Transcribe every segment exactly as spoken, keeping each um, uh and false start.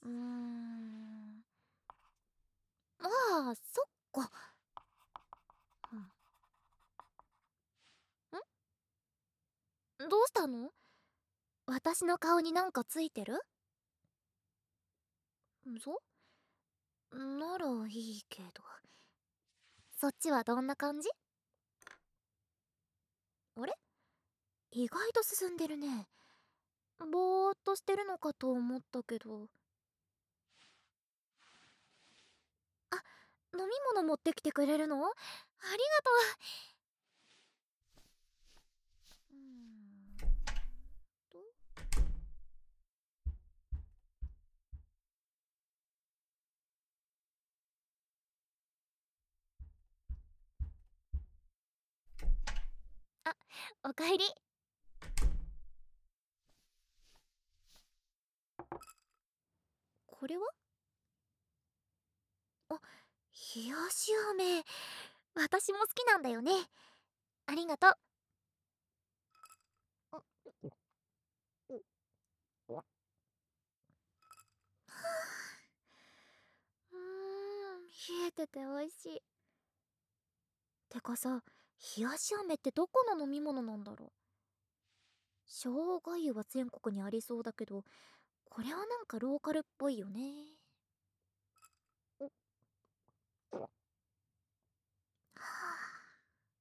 うーん。ああ、そっか。うん。ん？どうしたの？私の顔になんかついてる？んそ？ならいいけど。そっちはどんな感じ？あれ？意外と進んでるね。ぼーっとしてるのかと思ったけど。あ、飲み物持ってきてくれるの？ありがとう。うーんと。あ、おかえり。これは？あ、冷やし飴。私も好きなんだよね。ありがとう。うーん、冷えてて美味しい。てかさ、冷やし飴ってどこの飲み物なんだろう。生姜湯は全国にありそうだけど、これはなんかローカルっぽいよね。は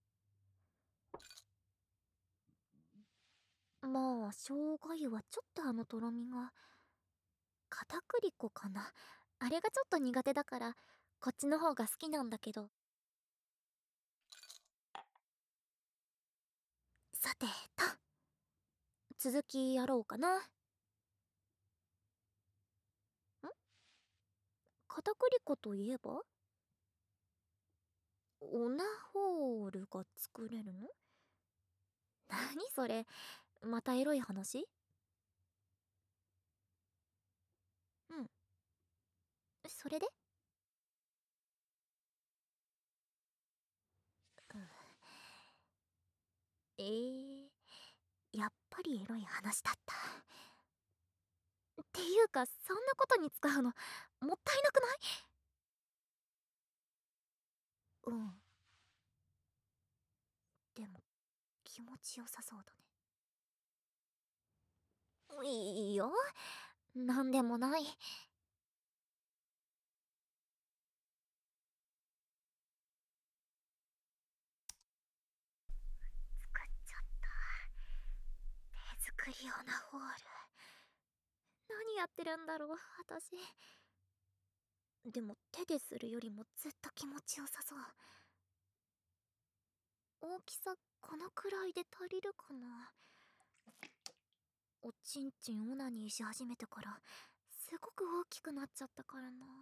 あ、まあ生姜湯はちょっとあのとろみが。片栗粉かな。あれがちょっと苦手だからこっちの方が好きなんだけど。さてと、続きやろうかな。ん？片栗粉といえばオナホールが作れるの？何それ、またエロい話？うん。それで？うん。えー、やっぱりエロい話だった。っていうかそんなことに使うのもったいなくない？うん。でも気持ちよさそうだね。いいよ、なんでもない。作っちゃった。手作りオナホール。何やってるんだろう私。でも手でするよりもずっと気持ちよさそう。大きさこのくらいで足りるかな。おちんちんオナニーし始めてからすごく大きくなっちゃったからな。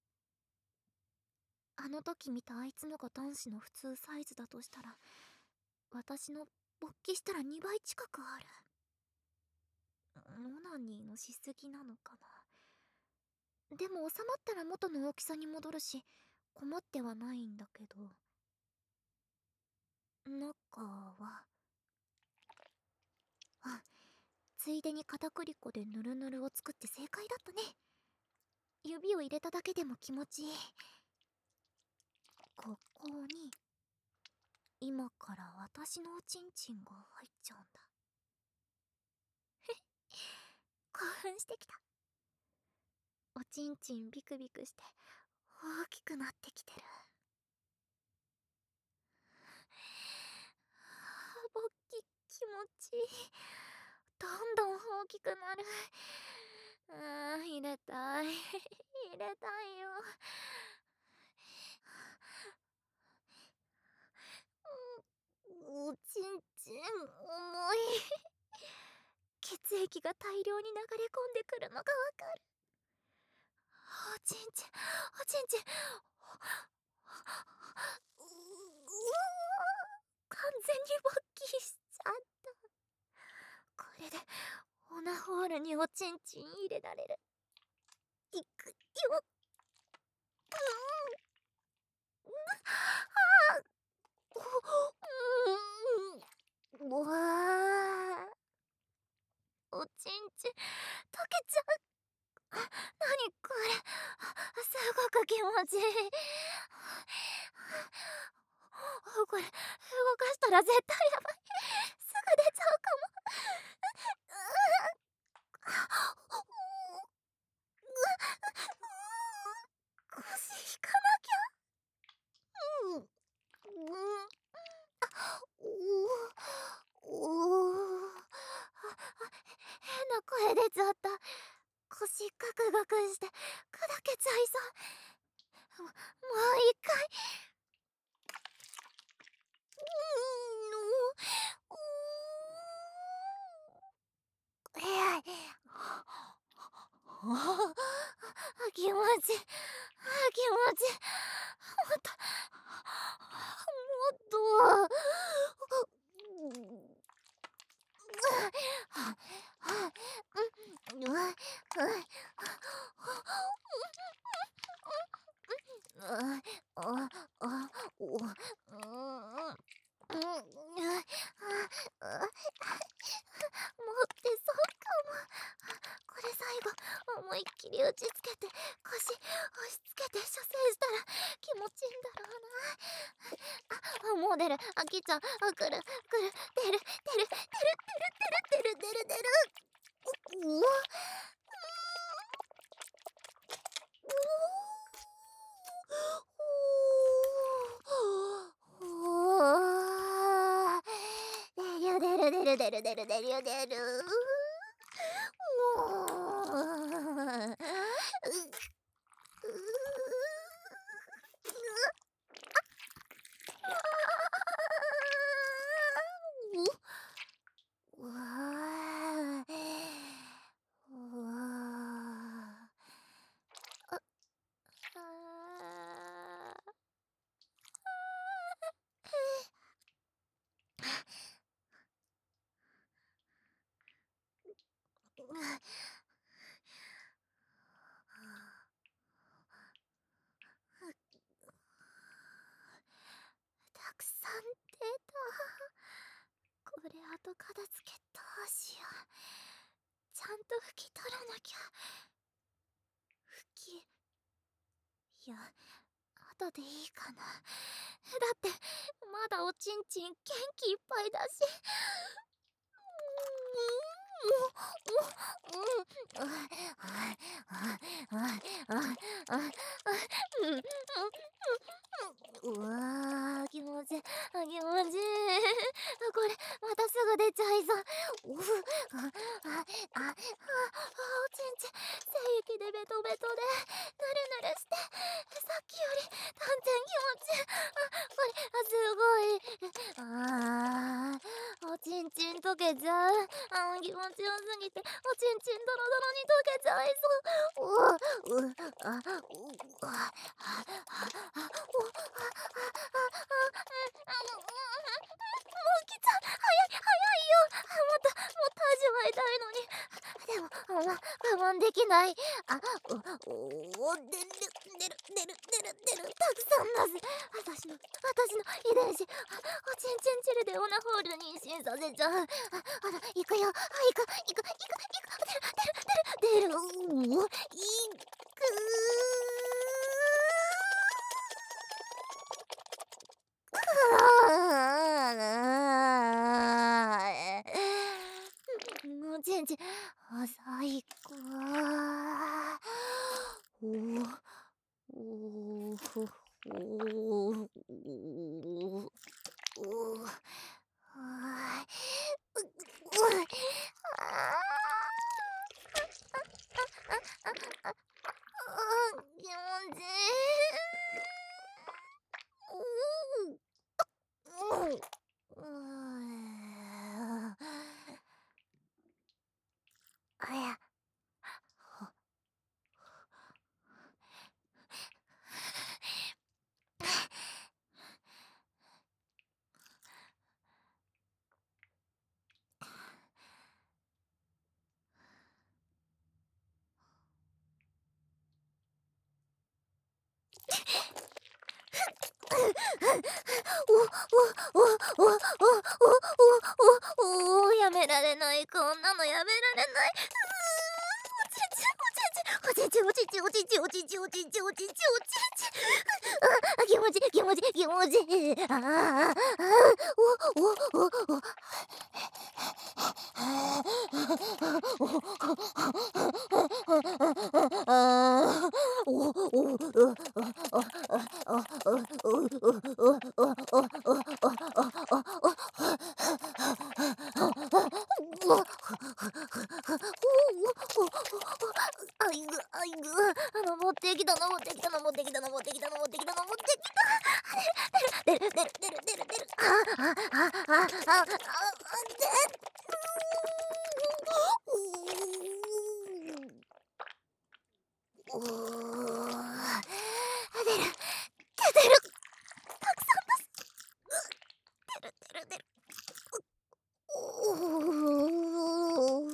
あの時見たあいつのが男子の普通サイズだとしたら、私の勃起したらにばい近くある。オナニーのしすぎなのかな。でも収まったら元の大きさに戻るし困ってはないんだけど。中は、あ、ついでに片栗粉でヌルヌルを作って正解だったね。指を入れただけでも気持ちいい。ここに今から私のおちんちんが入っちゃうんだ。興奮してきた。おちんちんビクビクして大きくなってきてる。勃起気持ちいい。どんどん大きくなる。あー、入れたい入れたいよ。おちんちん重い。血液が大量に流れ込んでくるのがわかる。おちんちんおちんちん、うう完全に勃起しちゃった。これでオナホールにおちんちん入れられる。いくよ。うん、あー、うわー、おちんちん溶けちゃう。 なにこれ、すごく気持ちいい。これ動かしたら絶対やばい。すぐ出ちゃうかも。腰引かなきゃ。うんうんおお変な声出ちゃった。腰ガクガクして砕けちゃいそう。ももう一回。うんおおえい気持ち気持ちもっともっと持ってそうかも。これ最後思いっきり打ちつけて腰押し付けて射精したら気持ちいいんだろうな。あ、もう出る。あ、きちゃん。あ、来る来る。出る出る出る出る出る出る出る出る出る。うわ出る出る出る出る出る出る出る。うわうわたくさん出た。これ後片付けどうしよう。ちゃんと拭き取らなきゃ。拭きいや後でいいかな。だってまだおちんちん元気いっぱいだし。うわー気持ちいい気持ちいい。これまたすぐ出ちゃいそう。おふああああおちんちん精液でベトベトでぬるぬるしてさっきより断然気持ちいい。あこれあすごい。あーおちんちん溶けちゃう。あ気持ちよすぎておちんちんドロドロに溶けちゃいそう。ううあうあああおあもう来ちゃう。早い早いよ。もっともっと味わいたいのに。でも我慢できない。あおお出る出る出る出る出るたくさん出す。私の私の遺伝子おちんちんチルでオナホール妊娠させちゃう。ああら行くよ。あ行く行く行く行く出る出る出る出る。うお行くおちんちん最高。おおおおおおあ気持ちいい。あやおおおおおおおおやめられない。こんなのやめられない。うーおちんちんおちんちんちちおちちおちちおちちおちちおちちおちちあ、気持ち気持ち気持ちあああおおおおあおおおあいぐあいぐ登ってきた登ってきた登ってきた登ってきた登ってきた登ってきた出る出る出る出る出る出るあああああああおお出る出るたくさん出る出る出るおお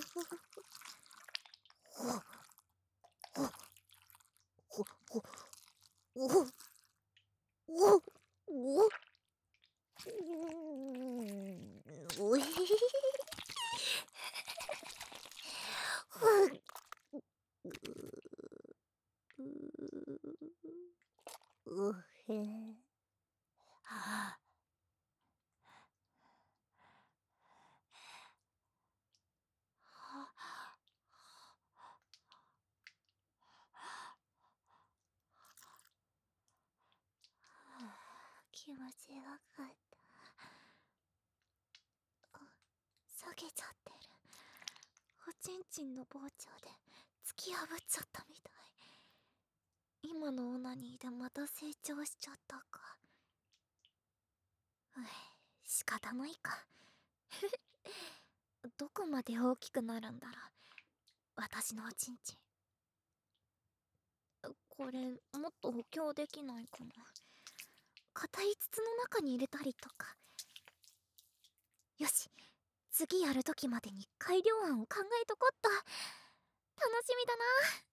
おおおおおえへへうへはあ気持ちよかった。下げちゃってる。おちんちんの膨張で突き破っちゃったみたい。今のオナニーでまた成長しちゃったか。うい、仕方ないか。どこまで大きくなるんだろう、私のおちんちん。これもっと補強できないかな。硬い筒の中に入れたりとか。よし、次やるときまでに改良案を考えとこっと。楽しみだな。